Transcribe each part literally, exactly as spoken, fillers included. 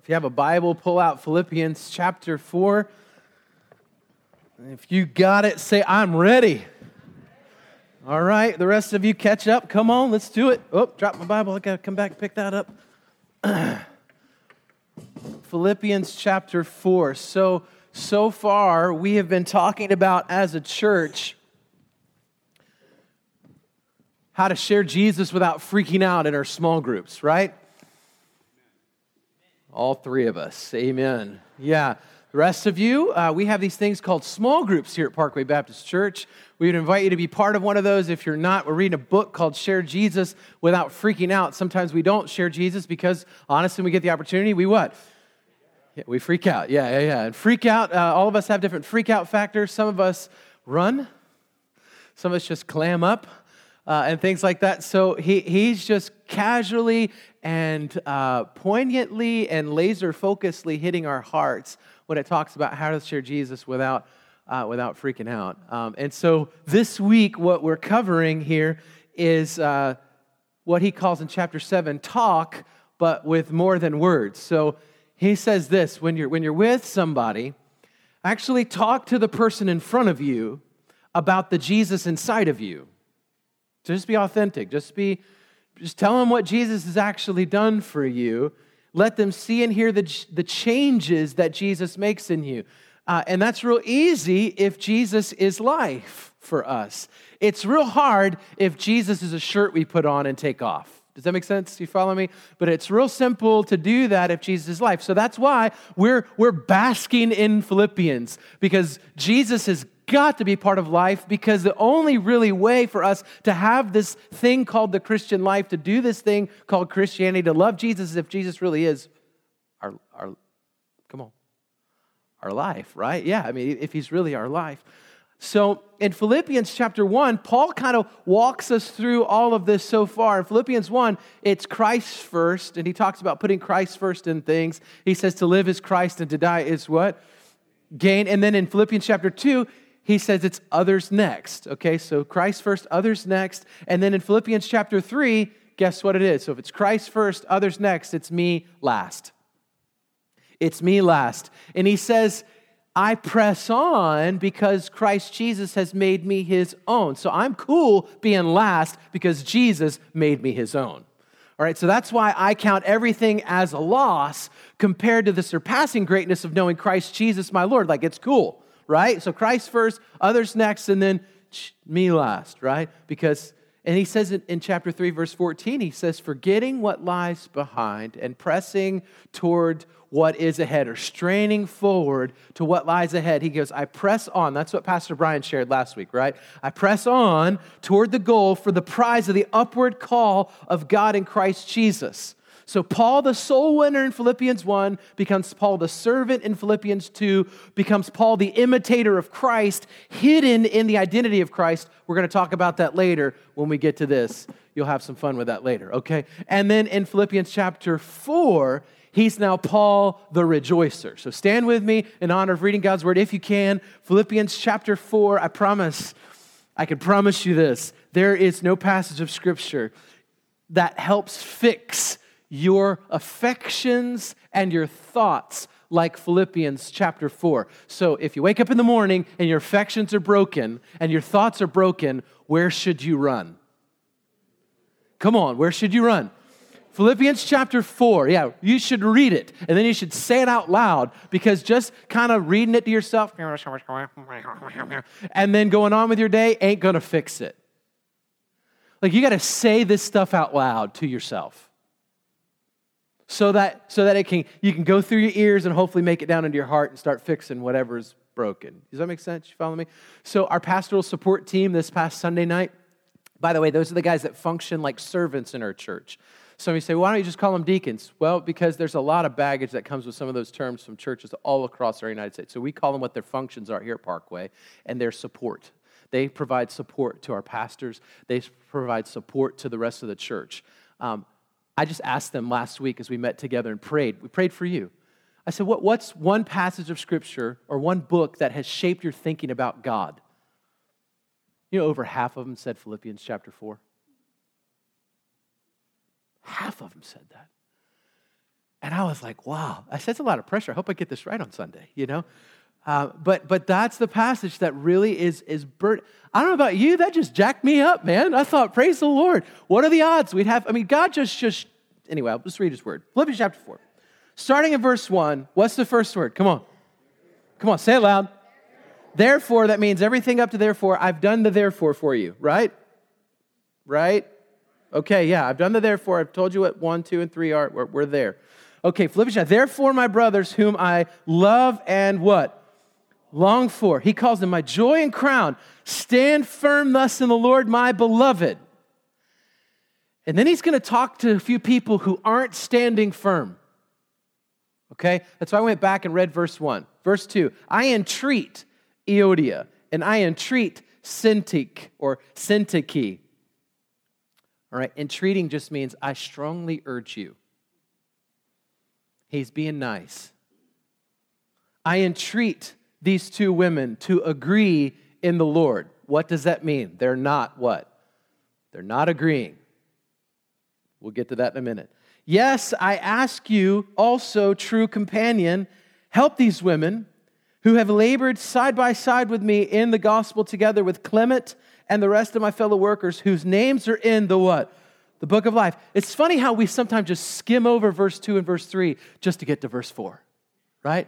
you have a Bible, pull out Philippians chapter four. If you got it, say, I'm ready. All right, the rest of you catch up. Come on, let's do it. Oh, drop my Bible. I got to come back and pick that up. Philippians chapter four. So, so far, we have been talking about, as a church, how to share Jesus without freaking out in our small groups, right? All three of us. Amen. Yeah. The rest of you, uh, we have these things called small groups here at Parkway Baptist Church. We would invite you to be part of one of those. If you're not, we're reading a book called Share Jesus Without Freaking Out. Sometimes we don't share Jesus because, honestly, when we get the opportunity, we what? Yeah, we freak out. Yeah, yeah, yeah. And freak out, uh, all of us have different freak out factors. Some of us run. Some of us just clam up. Uh, and things like that. So he he's just casually and uh, poignantly and laser focusedly hitting our hearts when it talks about how to share Jesus without uh, without freaking out. Um, and so this week, what we're covering here is uh, what he calls in chapter seven, talk, but with more than words. So he says this: when you're when you're with somebody, actually talk to the person in front of you about the Jesus inside of you. Just be authentic. Just be, just tell them what Jesus has actually done for you. Let them see and hear the, the changes that Jesus makes in you. Uh, and that's real easy if Jesus is life for us. It's real hard if Jesus is a shirt we put on and take off. Does that make sense? You follow me? But it's real simple to do that if Jesus is life. So that's why we're, we're basking in Philippians, because Jesus is got to be part of life, because the only really way for us to have this thing called the Christian life, to do this thing called Christianity, to love Jesus, is if Jesus really is our, our, come on, our life, right? Yeah, I mean, if he's really our life. So in Philippians chapter one, Paul kind of walks us through all of this so far. In Philippians one, it's Christ first, and he talks about putting Christ first in things. He says to live is Christ and to die is what? Gain. And then in Philippians chapter two, he says it's others next, okay? So Christ first, others next. And then in Philippians chapter three, guess what it is? So if it's Christ first, others next, it's me last. It's me last. And he says, I press on because Christ Jesus has made me his own. So I'm cool being last because Jesus made me his own. All right, so that's why I count everything as a loss compared to the surpassing greatness of knowing Christ Jesus my Lord. Like, it's cool. Right? So Christ first, others next, and then me last, right? Because, and he says it in chapter three, verse fourteen, he says, forgetting what lies behind and pressing toward what is ahead, or straining forward to what lies ahead. He goes, I press on. That's what Pastor Brian shared last week, right? I press on toward the goal for the prize of the upward call of God in Christ Jesus. So Paul, the soul winner in Philippians one, becomes Paul the servant in Philippians two, becomes Paul the imitator of Christ, hidden in the identity of Christ. We're going to talk about that later when we get to this. You'll have some fun with that later, okay? And then in Philippians chapter four, he's now Paul the rejoicer. So stand with me in honor of reading God's word if you can. Philippians chapter four, I promise, I can promise you this. There is no passage of Scripture that helps fix your affections and your thoughts like Philippians chapter four. So if you wake up in the morning and your affections are broken and your thoughts are broken, where should you run? Come on, where should you run? Philippians chapter four, yeah, you should read it, and then you should say it out loud, because just kind of reading it to yourself and then going on with your day ain't going to fix it. Like, you got to say this stuff out loud to yourself. So that so that it can you can go through your ears and hopefully make it down into your heart and start fixing whatever's broken. Does that make sense? You follow me? So our pastoral support team this past Sunday night, by the way, those are the guys that function like servants in our church. Some of you say, why don't you just call them deacons? Well, because there's a lot of baggage that comes with some of those terms from churches all across our United States. So we call them what their functions are here at Parkway, and their support. They provide support to our pastors. They provide support to the rest of the church. Um, I just asked them last week as we met together and prayed. We prayed for you. I said, what, what's one passage of Scripture or one book that has shaped your thinking about God? You know, over half of them said Philippians chapter four. Half of them said that. And I was like, wow, I sense a lot of pressure. I hope I get this right on Sunday, you know? Uh, but but that's the passage that really is, is burnt. I don't know about you, that just jacked me up, man. I thought, praise the Lord. What are the odds we'd have? I mean, God just, just anyway, I'll just read his word. Philippians chapter four. Starting in verse one, what's the first word? Come on. Come on, say it loud. Therefore, that means everything up to therefore. I've done the therefore for you, right? Right? Okay, yeah, I've done the therefore. I've told you what one, two, and three are. We're, we're there. Okay, Philippians, therefore, my brothers, whom I love and what? Long for. He calls them my joy and crown. Stand firm thus in the Lord, my beloved. And then he's going to talk to a few people who aren't standing firm. Okay? That's why I went back and read verse one. Verse two, I entreat Euodia, and I entreat Syntyche or Syntyche. All right, entreating just means I strongly urge you. He's being nice. I entreat these two women to agree in the Lord. What does that mean? They're not what? They're not agreeing. We'll get to that in a minute. Yes, I ask you also, true companion, help these women who have labored side by side with me in the gospel together with Clement and the rest of my fellow workers whose names are in the what? The book of life. It's funny how we sometimes just skim over verse two and verse three just to get to verse four, right?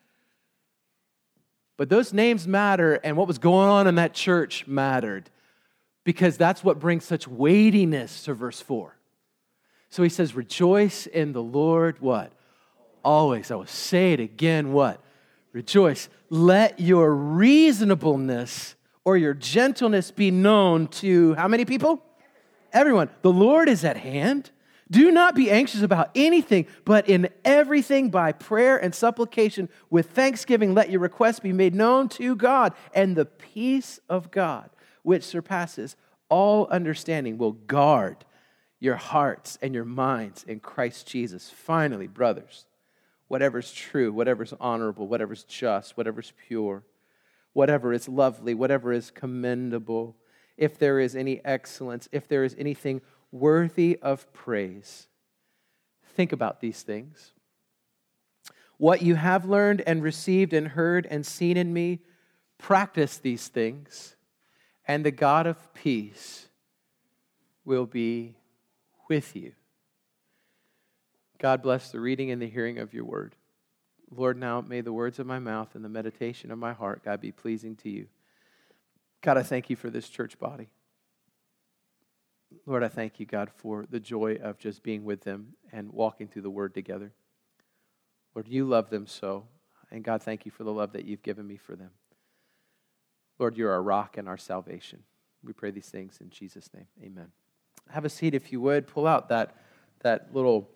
But those names matter, and what was going on in that church mattered because that's what brings such weightiness to verse four. So he says, rejoice in the Lord, what? Always. I will say it again, what? Rejoice. Let your reasonableness or your gentleness be known to how many people? Everyone. The Lord is at hand. Do not be anxious about anything, but in everything by prayer and supplication with thanksgiving, let your requests be made known to God. And the peace of God, which surpasses all understanding, will guard your hearts and your minds in Christ Jesus. Finally, brothers, whatever's true, whatever's honorable, whatever's just, whatever's pure, whatever is lovely, whatever is commendable, if there is any excellence, if there is anything worthy of praise, think about these things. What you have learned and received and heard and seen in me, practice these things, and the God of peace will be with you. God bless the reading and the hearing of your word. Lord, now may the words of my mouth and the meditation of my heart, God, be pleasing to you. God, I thank you for this church body. Lord, I thank you, God, for the joy of just being with them and walking through the word together. Lord, you love them so. And God, thank you for the love that you've given me for them. Lord, you're our rock and our salvation. We pray these things in Jesus' name. Amen. Have a seat if you would. Pull out that, that little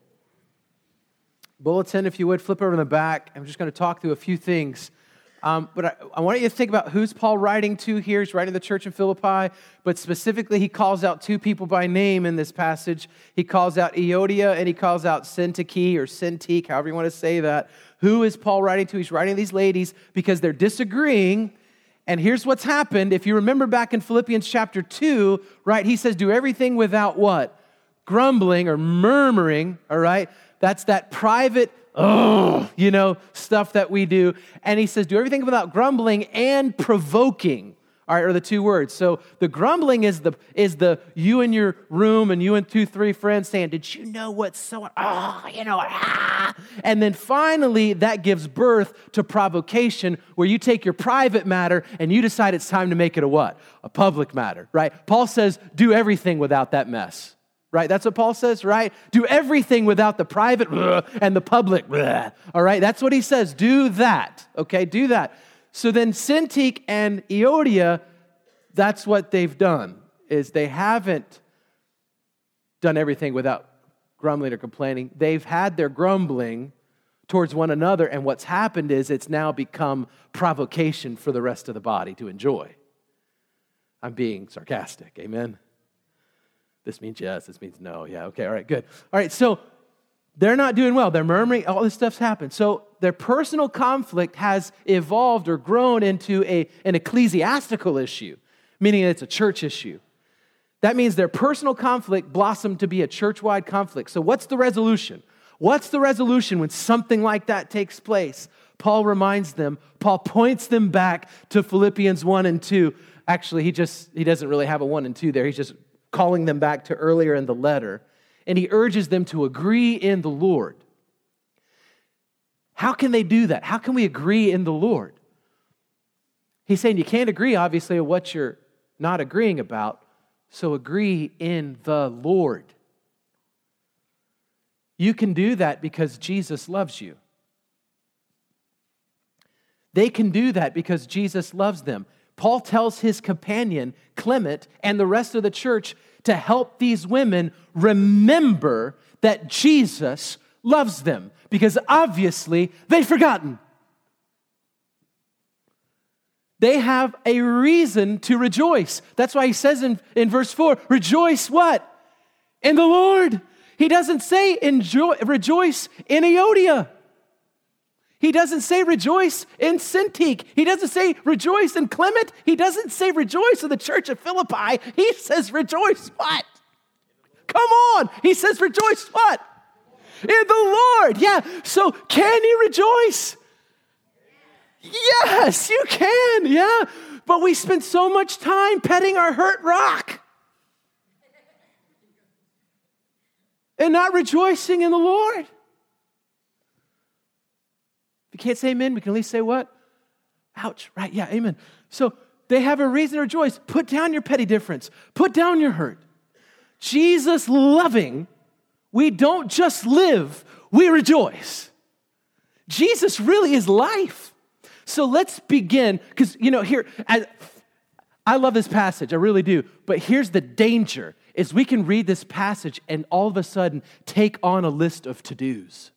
bulletin if you would. Flip over in the back. I'm just going to talk through a few things. Um, but I, I want you to think about who's Paul writing to here. He's writing to the church in Philippi, but specifically he calls out two people by name in this passage. He calls out Euodia and he calls out Syntyche or Syntyche, however you want to say that. Who is Paul writing to? He's writing to these ladies because they're disagreeing. And here's what's happened. If you remember back in Philippians chapter two, right, he says, do everything without what? Grumbling or murmuring, all right? That's that private, oh, you know, stuff that we do. And he says, do everything without grumbling and provoking, all right, are the two words. So the grumbling is the is the you in your room and you and two, three friends saying, did you know what's so, oh, you know, ah. And then finally, that gives birth to provocation where you take your private matter and you decide it's time to make it a what? A public matter, right? Paul says, do everything without that mess. Right? That's what Paul says, right? Do everything without the private and the public. All right? That's what he says. Do that. Okay? Do that. So then Syntyche and Euodia, that's what they've done, is they haven't done everything without grumbling or complaining. They've had their grumbling towards one another, and what's happened is it's now become provocation for the rest of the body to enjoy. I'm being sarcastic. Amen? This means yes, this means no. Yeah, okay, all right, good. All right, so they're not doing well. They're murmuring. All this stuff's happened. So their personal conflict has evolved or grown into a, an ecclesiastical issue, meaning it's a church issue. That means their personal conflict blossomed to be a church-wide conflict. So what's the resolution? What's the resolution when something like that takes place? Paul reminds them, Paul points them back to Philippians one and two. Actually, he just he doesn't really have a one and two there. He's just calling them back to earlier in the letter. And he urges them to agree in the Lord. How can they do that? How can we agree in the Lord? He's saying you can't agree, obviously, on what you're not agreeing about, so agree in the Lord. You can do that because Jesus loves you. They can do that because Jesus loves them. Paul tells his companion, Clement, and the rest of the church to help these women remember that Jesus loves them, because obviously they've forgotten. They have a reason to rejoice. That's why he says in, in verse four, rejoice what? In the Lord. He doesn't say enjoy, rejoice in Euodia. He doesn't say rejoice in Syntyche. He doesn't say rejoice in Clement. He doesn't say rejoice in the church of Philippi. He says rejoice what? Come on. He says rejoice what? In the Lord. Yeah. So can you rejoice? Yes, you can. Yeah. But we spend so much time petting our hurt rock and not rejoicing in the Lord. If you can't say amen, we can at least say what? Ouch, right, yeah, amen. So they have a reason to rejoice. Put down your petty difference. Put down your hurt. Jesus loving, we don't just live, we rejoice. Jesus really is life. So let's begin, because, you know, here, I, I love this passage, I really do, but here's the danger, is we can read this passage and all of a sudden take on a list of to-dos.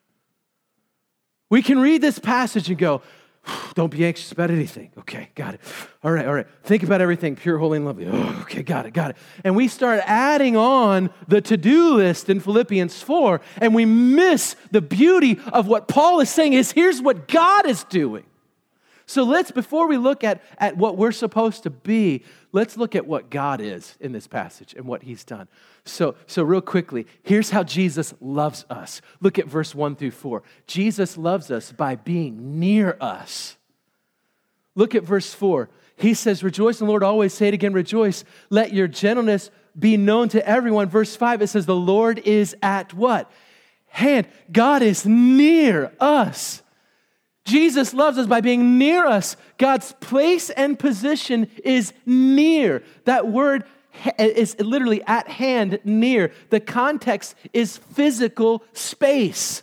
We can read this passage and go, don't be anxious about anything. Okay, got it. All right, all right. Think about everything pure, holy, and lovely. Oh, okay, got it, got it. And we start adding on the to-do list in Philippians four, and we miss the beauty of what Paul is saying is, here's what God is doing. So let's, before we look at, at what we're supposed to be, let's look at what God is in this passage and what he's done. So, so real quickly, here's how Jesus loves us. Look at verse one through four. Jesus loves us by being near us. Look at verse four. He says, rejoice in the Lord always. Say it again, rejoice. Let your gentleness be known to everyone. Verse five, it says, the Lord is at what? Hand. God is near us. Jesus loves us by being near us. God's place and position is near. That word is literally at hand, near. The context is physical space.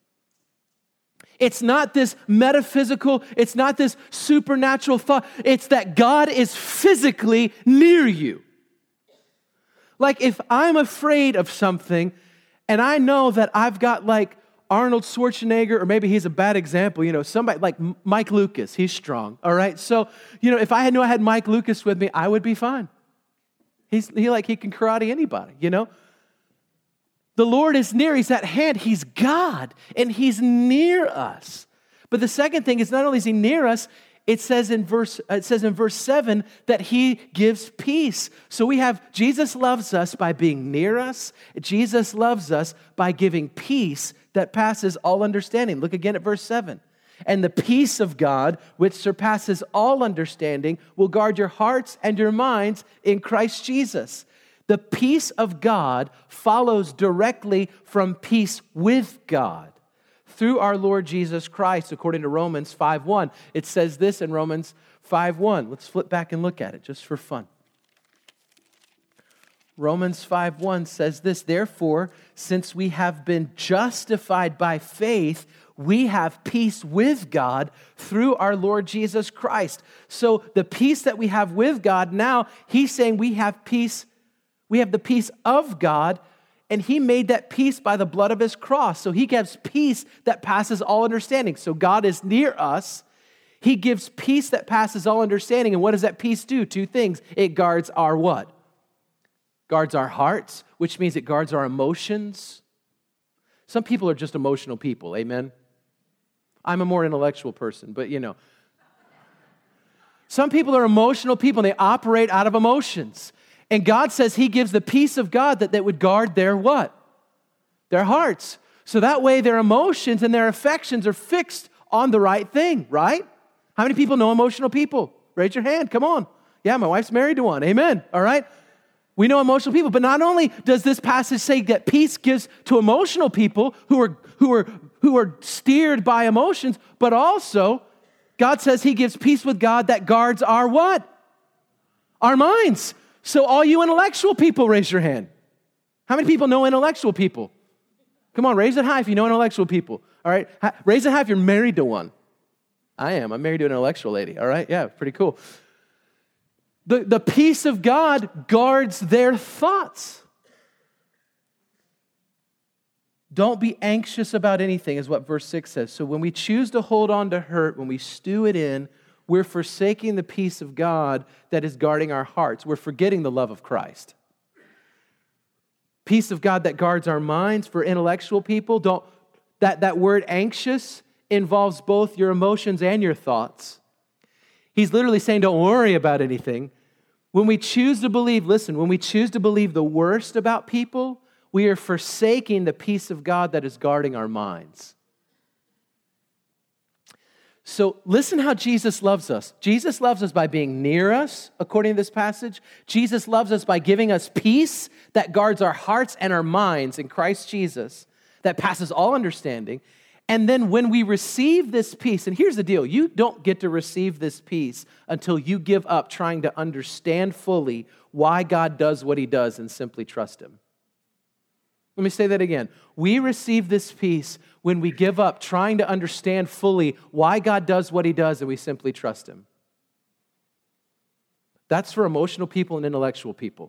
It's not this metaphysical, it's not this supernatural thought. It's that God is physically near you. Like if I'm afraid of something and I know that I've got like Arnold Schwarzenegger, or maybe he's a bad example, you know, somebody like Mike Lucas, he's strong, all right? So, you know, if I knew I had Mike Lucas with me, I would be fine. He's he like, he can karate anybody, you know? The Lord is near, he's at hand, he's God, and he's near us. But the second thing is not only is he near us, it says in verse it says in verse seven that he gives peace. So we have Jesus loves us by being near us. Jesus loves us by giving peace that passes all understanding. Look again at verse seven. And the peace of God, which surpasses all understanding, will guard your hearts and your minds in Christ Jesus. The peace of God follows directly from peace with God through our Lord Jesus Christ, according to Romans five one. It says this in Romans five one. Let's flip back and look at it just for fun. Romans five one says this, therefore, since we have been justified by faith, we have peace with God through our Lord Jesus Christ. So the peace that we have with God now, he's saying we have peace, we have the peace of God, and he made that peace by the blood of his cross. So he gives peace that passes all understanding. So God is near us. He gives peace that passes all understanding. And what does that peace do? Two things. It guards our what? Guards our hearts, which means it guards our emotions. Some people are just emotional people, amen? I'm a more intellectual person, but you know. Some people are emotional people and they operate out of emotions. And God says he gives the peace of God that, that would guard their what? Their hearts. So that way their emotions and their affections are fixed on the right thing, right? How many people know emotional people? Raise your hand, come on. Yeah, my wife's married to one, amen, all right? We know emotional people, but not only does this passage say that peace gives to emotional people who are, who are, who are steered by emotions, but also God says he gives peace with God that guards our what? Our minds. So all you intellectual people, raise your hand. How many people know intellectual people? Come on, raise it high if you know intellectual people. All right, raise it high if you're married to one. I am. I'm married to an intellectual lady. All right, yeah, pretty cool. The, the peace of God guards their thoughts. Don't be anxious about anything, is what verse six says. So when we choose to hold on to hurt, when we stew it in, we're forsaking the peace of God that is guarding our hearts. We're forgetting the love of Christ. Peace of God that guards our minds. For intellectual people, don't that, that word anxious involves both your emotions and your thoughts. He's literally saying, don't worry about anything. When we choose to believe, listen, when we choose to believe the worst about people, we are forsaking the peace of God that is guarding our minds. So listen how Jesus loves us. Jesus loves us by being near us, according to this passage. Jesus loves us by giving us peace that guards our hearts and our minds in Christ Jesus, that passes all understanding. And then when we receive this peace, and here's the deal, you don't get to receive this peace until you give up trying to understand fully why God does what he does and simply trust him. Let me say that again. We receive this peace when we give up trying to understand fully why God does what he does and we simply trust him. That's for emotional people and intellectual people.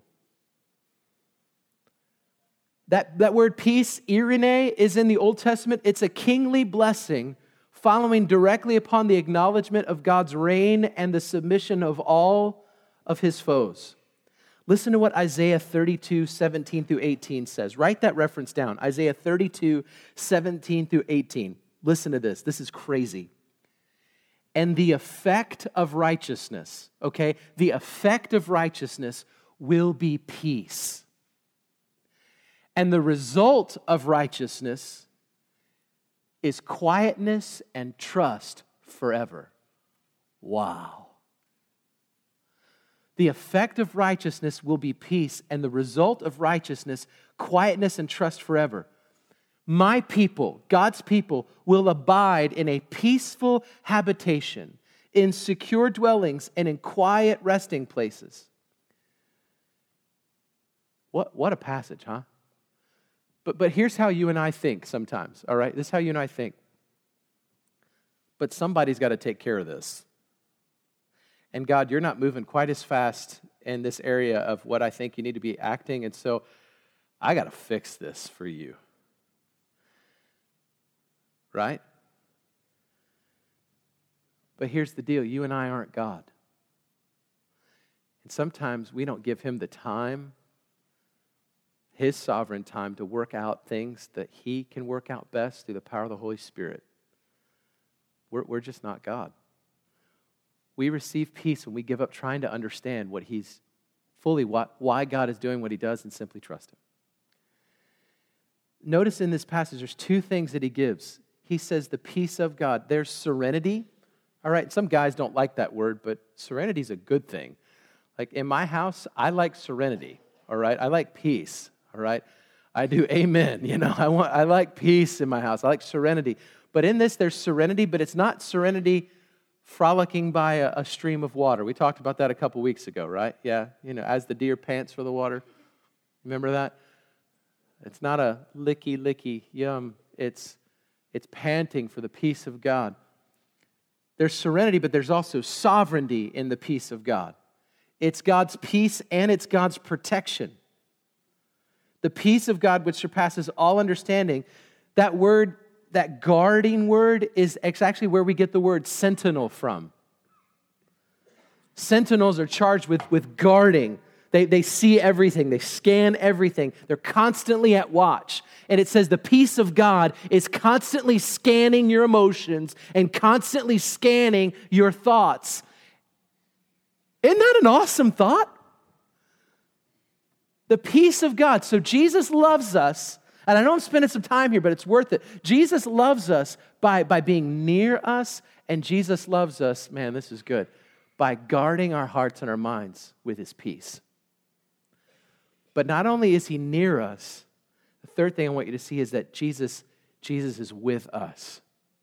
That, that word peace, eirene, is in the Old Testament. It's a kingly blessing following directly upon the acknowledgement of God's reign and the submission of all of his foes. Listen to what Isaiah thirty-two, seventeen through eighteen says. Write that reference down. Isaiah thirty-two, seventeen through eighteen. Listen to this. This is crazy. And the effect of righteousness, okay? The effect of righteousness will be peace. And the result of righteousness is quietness and trust forever. Wow. The effect of righteousness will be peace, and the result of righteousness, quietness and trust forever. My people, God's people, will abide in a peaceful habitation, in secure dwellings, and in quiet resting places. What, what a passage, huh? But, but here's how you and I think sometimes, all right? This is how you and I think. But somebody's got to take care of this. And God, you're not moving quite as fast in this area of what I think you need to be acting, and so I got to fix this for you. Right? But here's the deal. You and I aren't God. And sometimes we don't give him the time, his sovereign time, to work out things that he can work out best through the power of the Holy Spirit. We're, we're just not God. We receive peace when we give up trying to understand what he's fully, why, why God is doing what he does, and simply trust him. Notice in this passage, there's two things that he gives. He says the peace of God. There's serenity. All right, some guys don't like that word, but serenity is a good thing. Like in my house, I like serenity, all right? I like peace, all right? I do amen, you know. I want, I like peace in my house. I like serenity. But in this, there's serenity, but it's not serenity frolicking by a, a stream of water. We talked about that a couple weeks ago, right? Yeah, you know, as the deer pants for the water. Remember that? It's not a licky, licky, yum. It's, it's panting for the peace of God. There's serenity, but there's also sovereignty in the peace of God. It's God's peace and it's God's protection. The peace of God which surpasses all understanding. That word, that guarding word, is actually where we get the word sentinel from. Sentinels are charged with, with guarding. They, they see everything. They scan everything. They're constantly at watch. And it says the peace of God is constantly scanning your emotions and constantly scanning your thoughts. Isn't that an awesome thought? The peace of God. So Jesus loves us And I know I'm spending some time here, but it's worth it. Jesus loves us by, by being near us, and Jesus loves us, man, this is good, by guarding our hearts and our minds with his peace. But not only is he near us, the third thing I want you to see is that Jesus, Jesus is with us.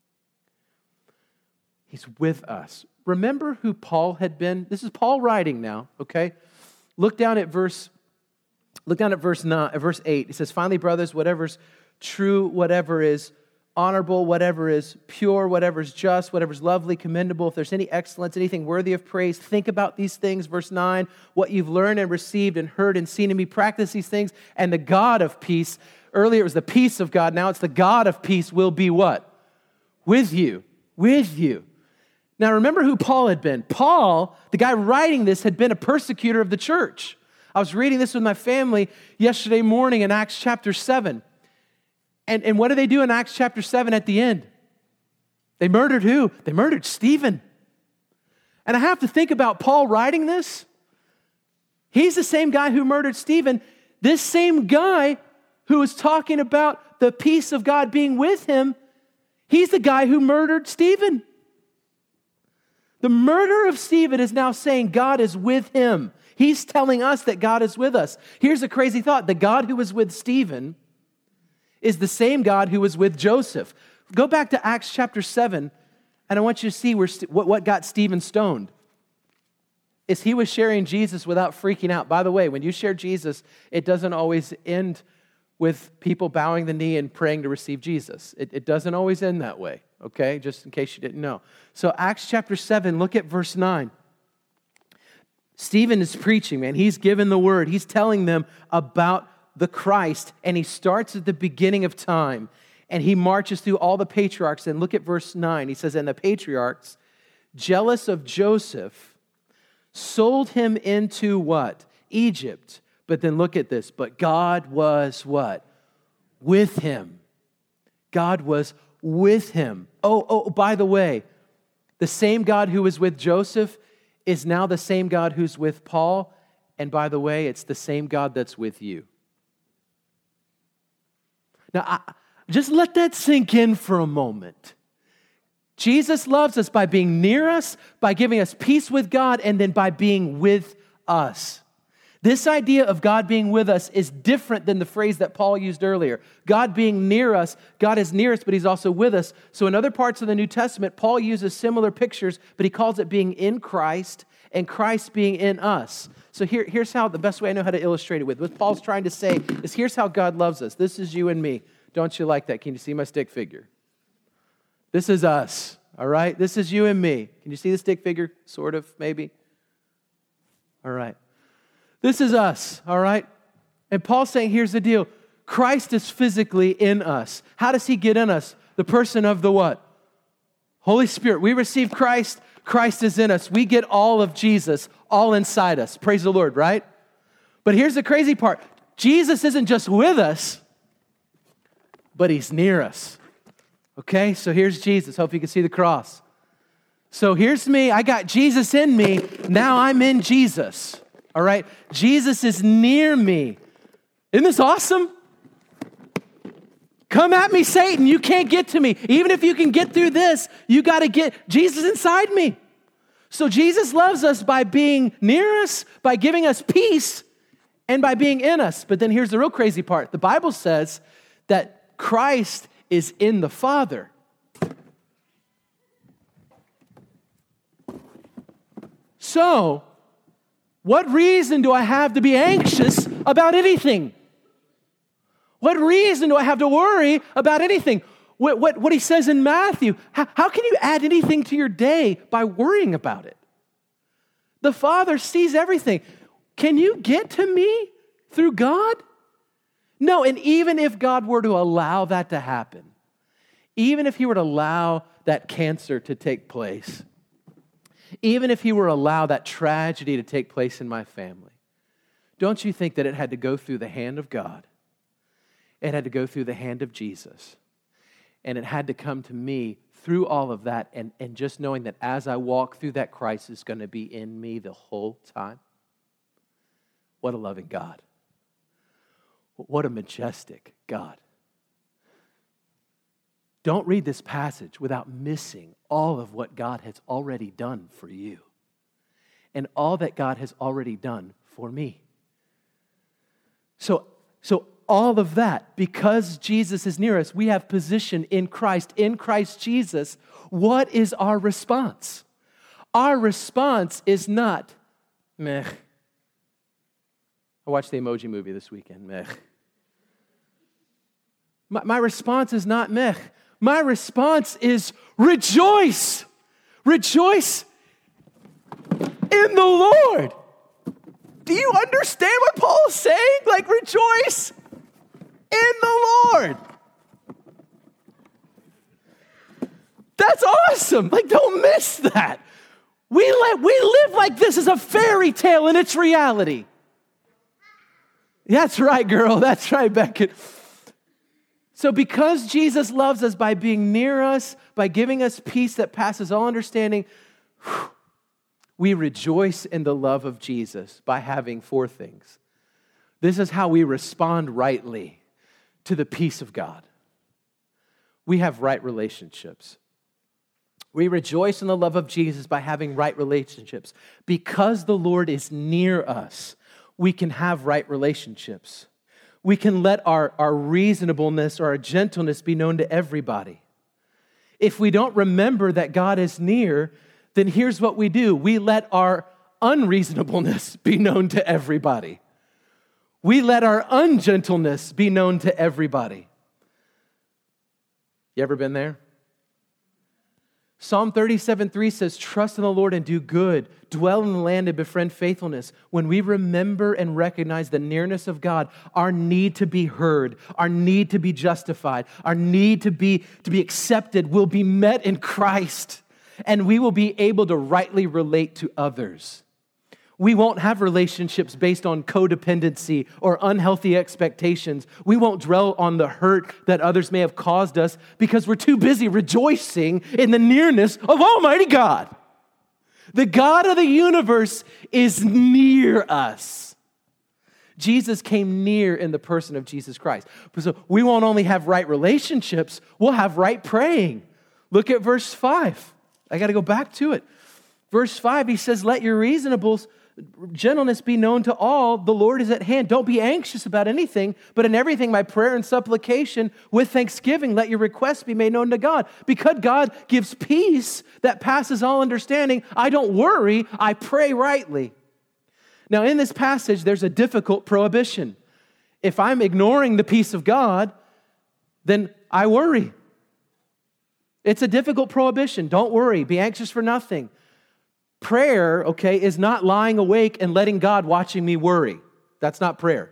He's with us. Remember who Paul had been? This is Paul writing now, okay? Look down at verse, look down at verse nine, verse eight. It says, finally, brothers, whatever's true, whatever is honorable, whatever is pure, whatever is just, whatever is lovely, commendable, if there's any excellence, anything worthy of praise, think about these things. Verse nine, what you've learned and received and heard and seen in me, practice these things, and the God of peace, earlier it was the peace of God, now it's the God of peace will be what? With you, with you. Now remember who Paul had been. Paul, the guy writing this, had been a persecutor of the church. I was reading this with my family yesterday morning in Acts chapter seven. And, and what do they do in Acts chapter seven at the end? They murdered who? They murdered Stephen. And I have to think about Paul writing this. He's the same guy who murdered Stephen. This same guy who was talking about the peace of God being with him, he's the guy who murdered Stephen. The murderer of Stephen is now saying God is with him. He's telling us that God is with us. Here's a crazy thought. The God who was with Stephen is the same God who was with Joseph. Go back to Acts chapter seven, and I want you to see where, what, what got Stephen stoned. Is he was sharing Jesus without freaking out. By the way, when you share Jesus, it doesn't always end with people bowing the knee and praying to receive Jesus. It, it doesn't always end that way, okay? Just in case you didn't know. So Acts chapter seven, look at verse nine. Stephen is preaching, man. He's given the word. He's telling them about the Christ, and he starts at the beginning of time, and he marches through all the patriarchs. And look at verse nine. He says, and the patriarchs, jealous of Joseph, sold him into what? Egypt. But then look at this. But God was what? With him. God was with him. Oh, oh, by the way, the same God who was with Joseph is now the same God who's with Paul. And by the way, it's the same God that's with you. Now, I, just let that sink in for a moment. Jesus loves us by being near us, by giving us peace with God, and then by being with us. This idea of God being with us is different than the phrase that Paul used earlier. God being near us, God is near us, but he's also with us. So in other parts of the New Testament, Paul uses similar pictures, but he calls it being in Christ and Christ being in us. So here, here's how, the best way I know how to illustrate it with. What Paul's trying to say is, here's how God loves us. This is you and me. Don't you like that? Can you see my stick figure? This is us, all right? This is you and me. Can you see the stick figure? Sort of, maybe? All right. This is us, all right? And Paul's saying, here's the deal. Christ is physically in us. How does he get in us? The person of the what? Holy Spirit. We receive Christ. Christ is in us. We get all of Jesus all inside us. Praise the Lord, right? But here's the crazy part. Jesus isn't just with us, but he's near us. Okay, so here's Jesus. Hope you can see the cross. So here's me. I got Jesus in me. Now I'm in Jesus. All right? Jesus is near me. Isn't this awesome? Come at me, Satan. You can't get to me. Even if you can get through this, you got to get Jesus inside me. So Jesus loves us by being near us, by giving us peace, and by being in us. But then here's the real crazy part. The Bible says that Christ is in the Father. So, what reason do I have to be anxious about anything? What reason do I have to worry about anything? What, what, what he says in Matthew, how, how can you add anything to your day by worrying about it? The Father sees everything. Can you get to me through God? No, and even if God were to allow that to happen, even if he were to allow that cancer to take place, even if he were to allow that tragedy to take place in my family, don't you think that it had to go through the hand of God? It had to go through the hand of Jesus. And it had to come to me through all of that, and, and just knowing that as I walk through that, Christ is going to be in me the whole time. What a loving God. What a majestic God. Don't read this passage without missing all of what God has already done for you and all that God has already done for me. So, so all of that, because Jesus is near us, we have position in Christ, in Christ Jesus. What is our response? Our response is not, meh. I watched the Emoji Movie this weekend, meh. My, my response is not meh. My response is rejoice. Rejoice in the Lord. Do you understand what Paul is saying? Like, rejoice in the Lord. That's awesome. Like, don't miss that. We, let, we live like this is a fairy tale and it's reality. That's right, girl. That's right, Beckett. So because Jesus loves us by being near us, by giving us peace that passes all understanding, we rejoice in the love of Jesus by having four things. This is how we respond rightly to the peace of God. We have right relationships. We rejoice in the love of Jesus by having right relationships. Because the Lord is near us, we can have right relationships. We can let our, our reasonableness or our gentleness be known to everybody. If we don't remember that God is near, then here's what we do. We let our unreasonableness be known to everybody. We let our ungentleness be known to everybody. You ever been there? Psalm thirty-seven three says, trust in the Lord and do good. Dwell in the land and befriend faithfulness. When we remember and recognize the nearness of God, our need to be heard, our need to be justified, our need to be, to be accepted will be met in Christ. And we will be able to rightly relate to others. We won't have relationships based on codependency or unhealthy expectations. We won't dwell on the hurt that others may have caused us because we're too busy rejoicing in the nearness of Almighty God. The God of the universe is near us. Jesus came near in the person of Jesus Christ. So we won't only have right relationships, we'll have right praying. Look at verse five. I got to go back to it. Verse five, he says, let your reasonables gentleness be known to all. The Lord is at hand. Don't be anxious about anything, but in everything by prayer and supplication with thanksgiving, let your requests be made known to God. Because God gives peace that passes all understanding, I don't worry, I pray rightly. Now in this passage, there's a difficult prohibition. If I'm ignoring the peace of God, then I worry. It's a difficult prohibition. Don't worry, be anxious for nothing. Prayer, okay, is not lying awake and letting God watching me worry. That's not prayer.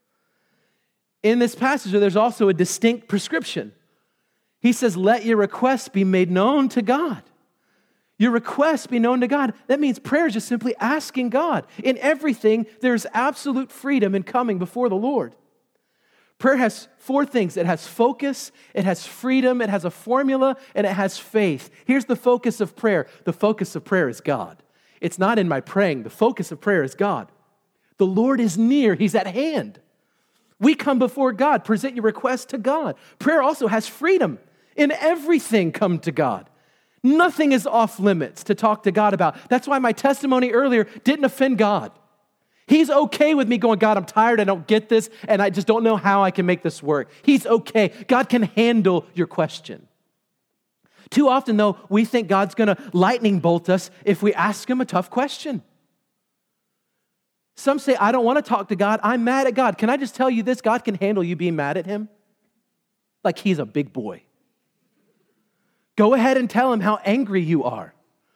In this passage, there's also a distinct prescription. He says, let your requests be made known to God. Your requests be known to God. That means prayer is just simply asking God. In everything, there's absolute freedom in coming before the Lord. Prayer has four things. It has focus, it has freedom, it has a formula, and it has faith. Here's the focus of prayer. The focus of prayer is God. It's not in my praying. The focus of prayer is God. The Lord is near. He's at hand. We come before God. Present your request to God. Prayer also has freedom. In everything, come to God. Nothing is off limits to talk to God about. That's why my testimony earlier didn't offend God. He's okay with me going, God, I'm tired, I don't get this, and I just don't know how I can make this work. He's okay. God can handle your question. Too often, though, we think God's going to lightning bolt us if we ask him a tough question. Some say, I don't want to talk to God. I'm mad at God. Can I just tell you this? God can handle you being mad at him like he's a big boy. Go ahead and tell him how angry you are.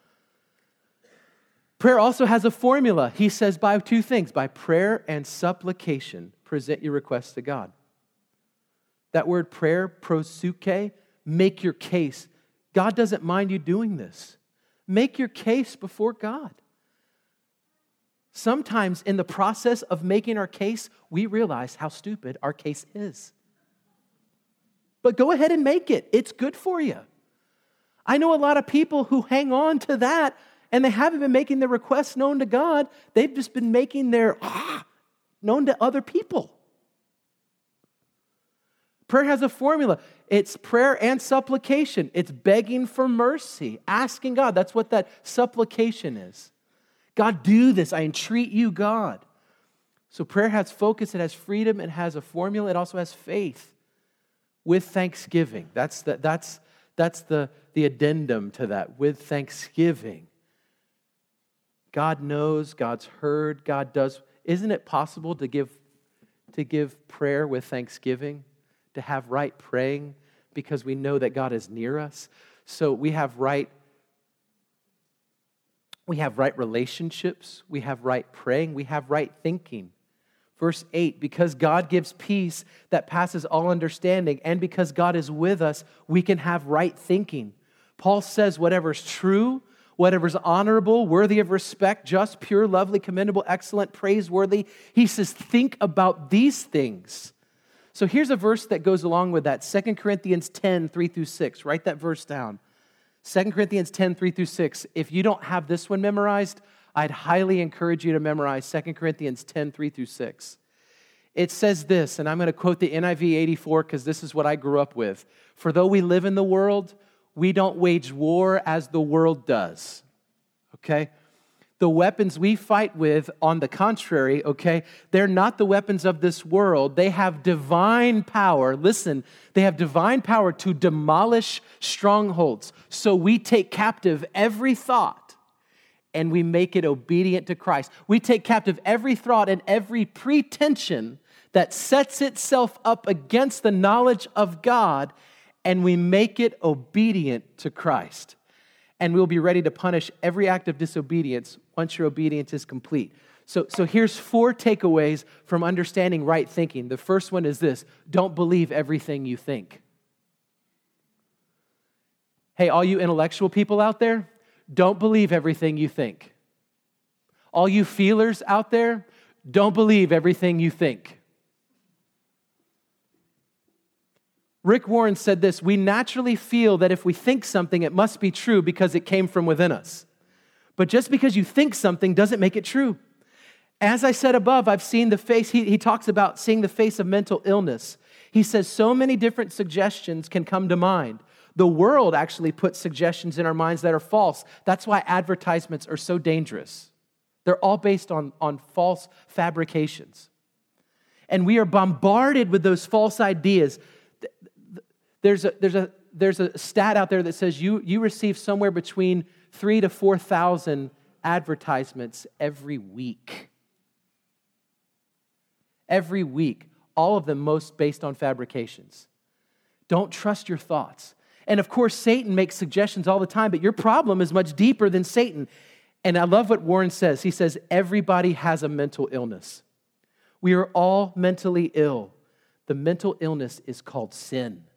Prayer also has a formula. He says by two things, by prayer and supplication, present your requests to God. That word prayer, prosuke, make your case. God doesn't mind you doing this. Make your case before God. Sometimes in the process of making our case, we realize how stupid our case is. But go ahead and make it. It's good for you. I know a lot of people who hang on to that and they haven't been making their requests known to God. They've just been making their ah, known to other people. Prayer has a formula. It's prayer and supplication. It's begging for mercy, asking God. That's what that supplication is. God, do this. I entreat you, God. So prayer has focus, it has freedom, it has a formula, it also has faith with thanksgiving. That's the, that's, that's the, the addendum to that, with thanksgiving. God knows, God's heard, God does. Isn't it possible to give, to give prayer with thanksgiving? To have right praying because we know that God is near us. So we have right, we have right relationships, we have right praying, we have right thinking. Verse eight, because God gives peace that passes all understanding, and because God is with us, we can have right thinking. Paul says whatever's true, whatever's honorable, worthy of respect, just, pure, lovely, commendable, excellent, praiseworthy. He says, think about these things. So here's a verse that goes along with that. Second Corinthians ten, three through six. Write that verse down. Second Corinthians ten, three through six. If you don't have this one memorized, I'd highly encourage you to memorize Second Corinthians ten, three through six. It says this, and I'm going to quote the N I V eighty-four because this is what I grew up with. For though we live in the world, we don't wage war as the world does. Okay? The weapons we fight with, on the contrary, okay, they're not the weapons of this world. They have divine power. Listen, they have divine power to demolish strongholds. So we take captive every thought and we make it obedient to Christ. We take captive every thought and every pretension that sets itself up against the knowledge of God, and we make it obedient to Christ. And we'll be ready to punish every act of disobedience once your obedience is complete. So, so here's four takeaways from understanding right thinking. The first one is this: don't believe everything you think. Hey, all you intellectual people out there, don't believe everything you think. All you feelers out there, don't believe everything you think. Rick Warren said this: we naturally feel that if we think something, it must be true because it came from within us. But just because you think something doesn't make it true. As I said above, I've seen the face, he, he talks about seeing the face of mental illness. He says so many different suggestions can come to mind. The world actually puts suggestions in our minds that are false. That's why advertisements are so dangerous. They're all based on, on false fabrications. And we are bombarded with those false ideas. There's a, there's a, there's a stat out there that says you, you receive somewhere between three to four thousand advertisements every week. Every week. All of them most based on fabrications. Don't trust your thoughts. And of course, Satan makes suggestions all the time, but your problem is much deeper than Satan. And I love what Warren says. He says, everybody has a mental illness. We are all mentally ill. The mental illness is called sin.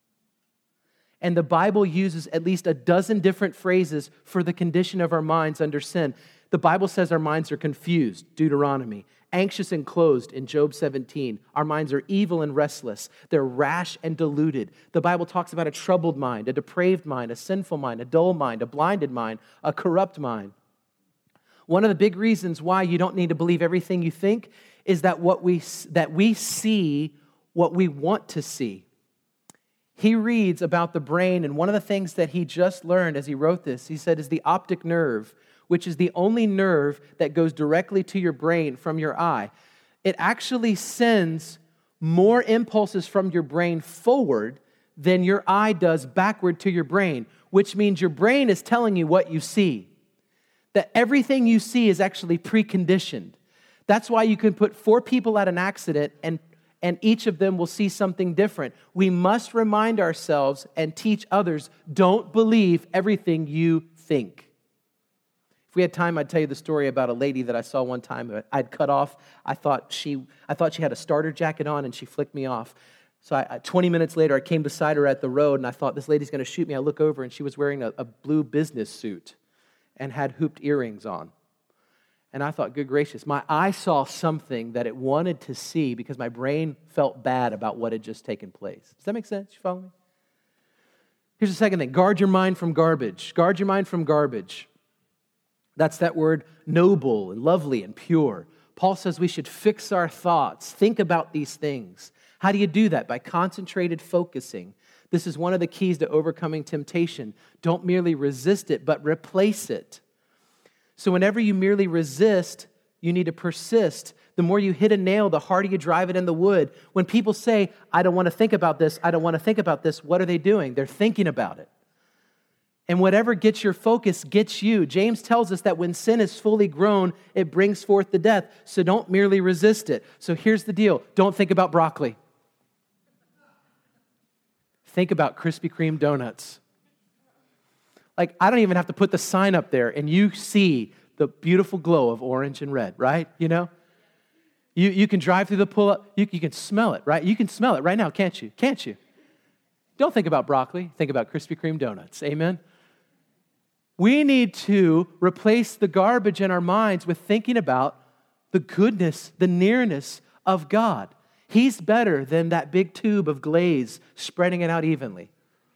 And the Bible uses at least a dozen different phrases for the condition of our minds under sin. The Bible says our minds are confused, Deuteronomy. Anxious and closed in Job seventeen. Our minds are evil and restless. They're rash and deluded. The Bible talks about a troubled mind, a depraved mind, a sinful mind, a dull mind, a blinded mind, a corrupt mind. One of the big reasons why you don't need to believe everything you think is that what we that we see what we want to see. He reads about the brain, and one of the things that he just learned as he wrote this, he said, is the optic nerve, which is the only nerve that goes directly to your brain from your eye. It actually sends more impulses from your brain forward than your eye does backward to your brain, which means your brain is telling you what you see. That everything you see is actually preconditioned. That's why you can put four people at an accident and and each of them will see something different. We must remind ourselves and teach others, don't believe everything you think. If we had time, I'd tell you the story about a lady that I saw one time. I'd cut off. I thought she, I thought she had a starter jacket on, and she flicked me off. So I, twenty minutes later, I came beside her at the road, and I thought, this lady's going to shoot me. I look over, and she was wearing a, a blue business suit and had hooped earrings on. And I thought, good gracious, my eye saw something that it wanted to see because my brain felt bad about what had just taken place. Does that make sense? You follow me? Here's the second thing. Guard your mind from garbage. Guard your mind from garbage. That's that word noble and lovely and pure. Paul says we should fix our thoughts. Think about these things. How do you do that? By concentrated focusing. This is one of the keys to overcoming temptation. Don't merely resist it, but replace it. So whenever you merely resist, you need to persist. The more you hit a nail, the harder you drive it in the wood. When people say, I don't want to think about this, I don't want to think about this, what are they doing? They're thinking about it. And whatever gets your focus gets you. James tells us that when sin is fully grown, it brings forth the death. So don't merely resist it. So here's the deal. Don't think about broccoli. Think about Krispy Kreme donuts. Like, I don't even have to put the sign up there, and you see the beautiful glow of orange and red, right? You know? You, you can drive through the pull-up. You, you can smell it, right? You can smell it right now, can't you? Can't you? Don't think about broccoli. Think about Krispy Kreme donuts. Amen? We need to replace the garbage in our minds with thinking about the goodness, the nearness of God. He's better than that big tube of glaze, spreading it out evenly.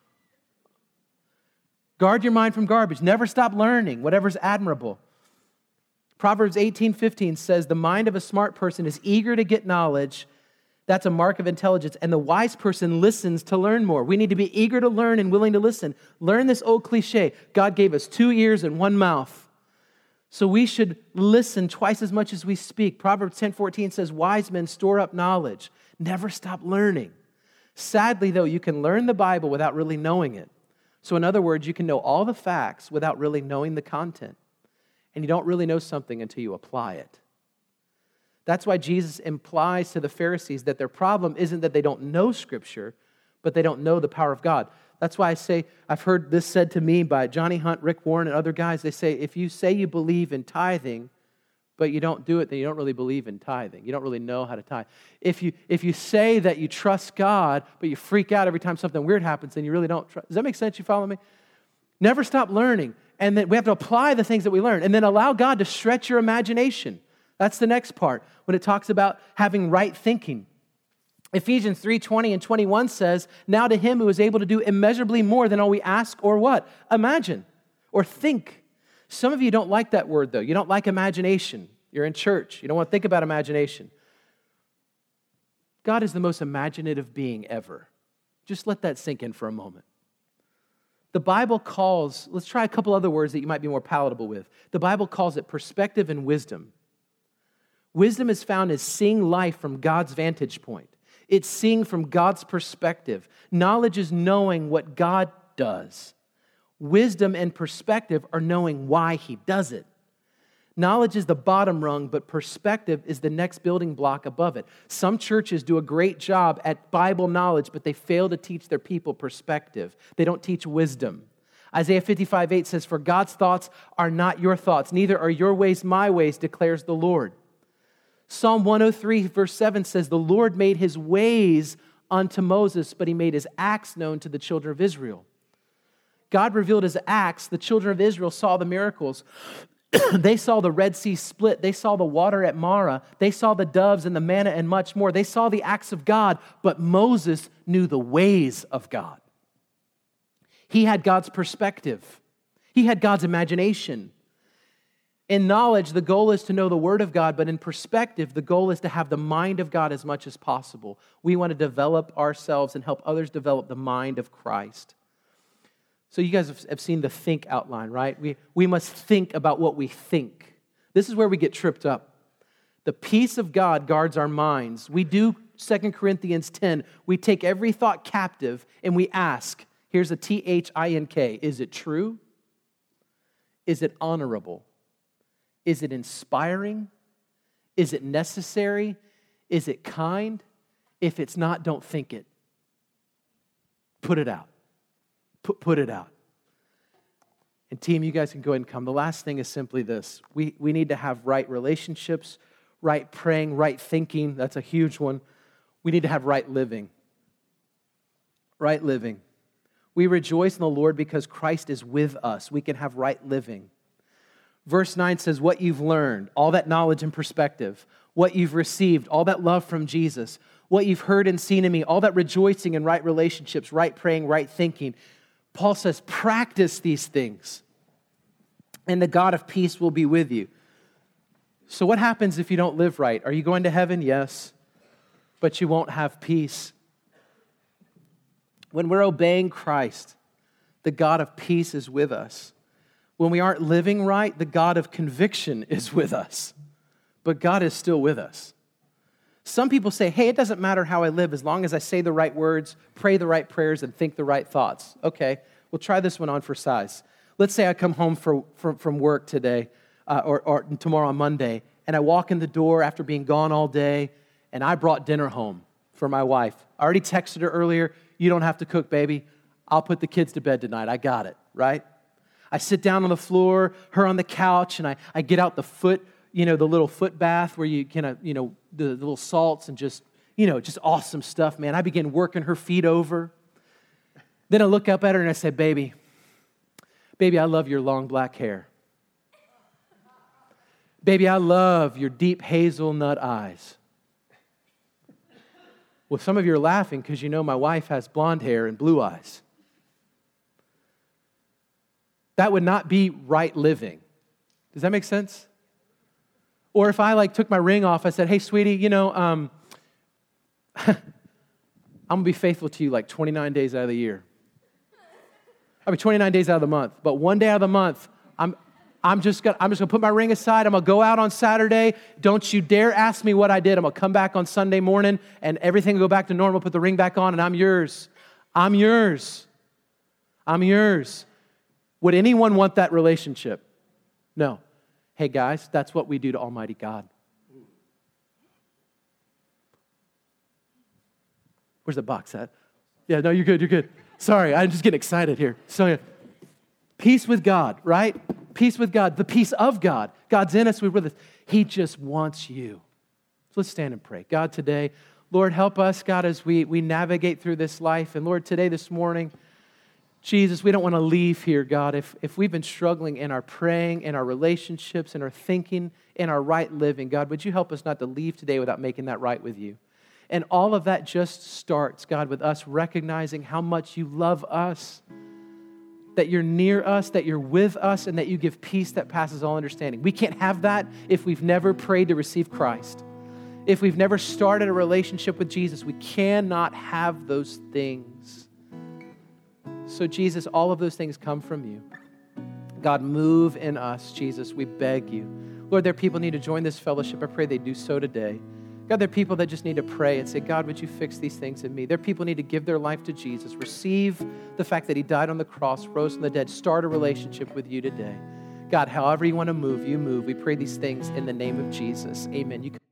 Guard your mind from garbage. Never stop learning whatever's admirable. Proverbs eighteen fifteen says, the mind of a smart person is eager to get knowledge. That's a mark of intelligence. And the wise person listens to learn more. We need to be eager to learn and willing to listen. Learn this old cliche. God gave us two ears and one mouth. So we should listen twice as much as we speak. Proverbs ten fourteen says, wise men store up knowledge. Never stop learning. Sadly, though, you can learn the Bible without really knowing it. So in other words, you can know all the facts without really knowing the content. And you don't really know something until you apply it. That's why Jesus implies to the Pharisees that their problem isn't that they don't know Scripture, but they don't know the power of God. That's why I say, I've heard this said to me by Johnny Hunt, Rick Warren, and other guys. They say, if you say you believe in tithing, but you don't do it, then you don't really believe in tithing. You don't really know how to tithe. If you, if you say that you trust God, but you freak out every time something weird happens, then you really don't trust. Does that make sense? You follow me? Never stop learning. And then we have to apply the things that we learn. And then allow God to stretch your imagination. That's the next part, when it talks about having right thinking. Ephesians three twenty and twenty-one says, now to him who is able to do immeasurably more than all we ask or what? Imagine or think. Some of you don't like that word, though. You don't like imagination. You're in church. You don't want to think about imagination. God is the most imaginative being ever. Just let that sink in for a moment. The Bible calls, let's try a couple other words that you might be more palatable with. The Bible calls it perspective and wisdom. Wisdom is found as seeing life from God's vantage point. It's seeing from God's perspective. Knowledge is knowing what God does. Wisdom and perspective are knowing why He does it. Knowledge is the bottom rung, but perspective is the next building block above it. Some churches do a great job at Bible knowledge, but they fail to teach their people perspective. They don't teach wisdom. Isaiah fifty-five eight says, for God's thoughts are not your thoughts, neither are your ways my ways, declares the Lord. Psalm one oh three verse seven says, the Lord made His ways unto Moses, but He made His acts known to the children of Israel. God revealed His acts. The children of Israel saw the miracles. They saw the Red Sea split. They saw the water at Marah. They saw the doves and the manna and much more. They saw the acts of God, but Moses knew the ways of God. He had God's perspective. He had God's imagination. In knowledge, the goal is to know the Word of God, but in perspective, the goal is to have the mind of God as much as possible. We want to develop ourselves and help others develop the mind of Christ. So you guys have seen the think outline, right? We, we must think about what we think. This is where we get tripped up. The peace of God guards our minds. We do Second Corinthians ten. We take every thought captive and we ask, here's a T H I N K, is it true? Is it honorable? Is it inspiring? Is it necessary? Is it kind? If it's not, don't think it. Put it out. Put, put it out. And team, you guys can go ahead and come. The last thing is simply this. We, we need to have right relationships, right praying, right thinking. That's a huge one. We need to have right living. Right living. We rejoice in the Lord because Christ is with us. We can have right living. Verse nine says, what you've learned, all that knowledge and perspective, what you've received, all that love from Jesus, what you've heard and seen in me, all that rejoicing in right relationships, right praying, right thinking. Paul says, practice these things, and the God of peace will be with you. So what happens if you don't live right? Are you going to heaven? Yes. but you won't have peace. When we're obeying Christ, the God of peace is with us. When we aren't living right, the God of conviction is with us. But God is still with us. Some people say, hey, it doesn't matter how I live as long as I say the right words, pray the right prayers, and think the right thoughts. Okay, we'll try this one on for size. Let's say I come home for, for, from work today uh, or, or tomorrow on Monday, and I walk in the door after being gone all day, and I brought dinner home for my wife. I already texted her earlier, you don't have to cook, baby. I'll put the kids to bed tonight. I got it, right? I sit down on the floor, her on the couch, and I, I get out the foot, you know, the little foot bath where you kind of, you know, the, the little salts and just, you know, just awesome stuff, man. I begin working her feet over. Then I look up at her and I say, baby, baby, I love your long black hair. Baby, I love your deep hazelnut eyes. Well, some of you are laughing because you know my wife has blonde hair and blue eyes. That would not be right living. Does that make sense? Or if I like took my ring off, I said, hey, sweetie, you know, um, I'm going to be faithful to you like twenty-nine days out of the year. I mean, twenty-nine days out of the month. But one day out of the month, I'm I'm just going I'm just going to put my ring aside. I'm going to go out on Saturday. Don't you dare ask me what I did. I'm going to come back on Sunday morning and everything will go back to normal, put the ring back on, and I'm yours. I'm yours. I'm yours. Would anyone want that relationship? No. Hey, guys, that's what we do to Almighty God. Where's the box at? Yeah, no, you're good, you're good. Sorry, I'm just getting excited here. So, yeah. Peace with God, right? Peace with God, the peace of God. God's in us, we're with us. He just wants you. So let's stand and pray. God, today, Lord, help us, God, as we, we navigate through this life. And Lord, today, this morning, Jesus, we don't want to leave here, God, if, if we've been struggling in our praying, in our relationships, in our thinking, in our right living. God, would you help us not to leave today without making that right with you? And all of that just starts, God, with us recognizing how much you love us, that you're near us, that you're with us, and that you give peace that passes all understanding. We can't have that if we've never prayed to receive Christ. If we've never started a relationship with Jesus, we cannot have those things. So Jesus, all of those things come from you. God, move in us, Jesus, we beg you. Lord, there are people who need to join this fellowship. I pray they do so today. God, there are people that just need to pray and say, God, would you fix these things in me? There are people who need to give their life to Jesus, receive the fact that he died on the cross, rose from the dead, start a relationship with you today. God, however you want to move, you move. We pray these things in the name of Jesus. Amen. You can